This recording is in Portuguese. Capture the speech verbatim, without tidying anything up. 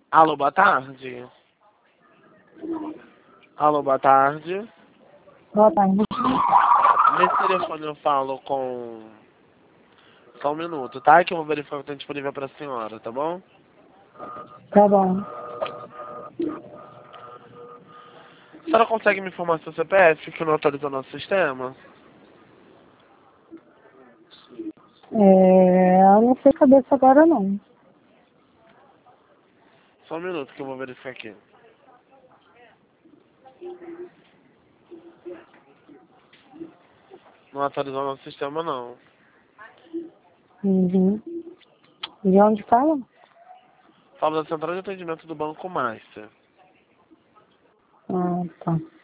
Alô, boa tarde. Alô, boa tarde. Boa tarde. Nesse telefone eu falo com... Só um minuto, tá? Que eu vou verificar o que tem disponível pra senhora, tá bom? Tá bom. A senhora consegue me informar seu C P F, que não atualizou nosso sistema? É, eu não sei cabeça agora não. Só um minuto que eu vou verificar aqui. Não atualizou nosso sistema, não. Uhum. De onde fala? Falo da Central de Atendimento do Banco Master. Ah, tá.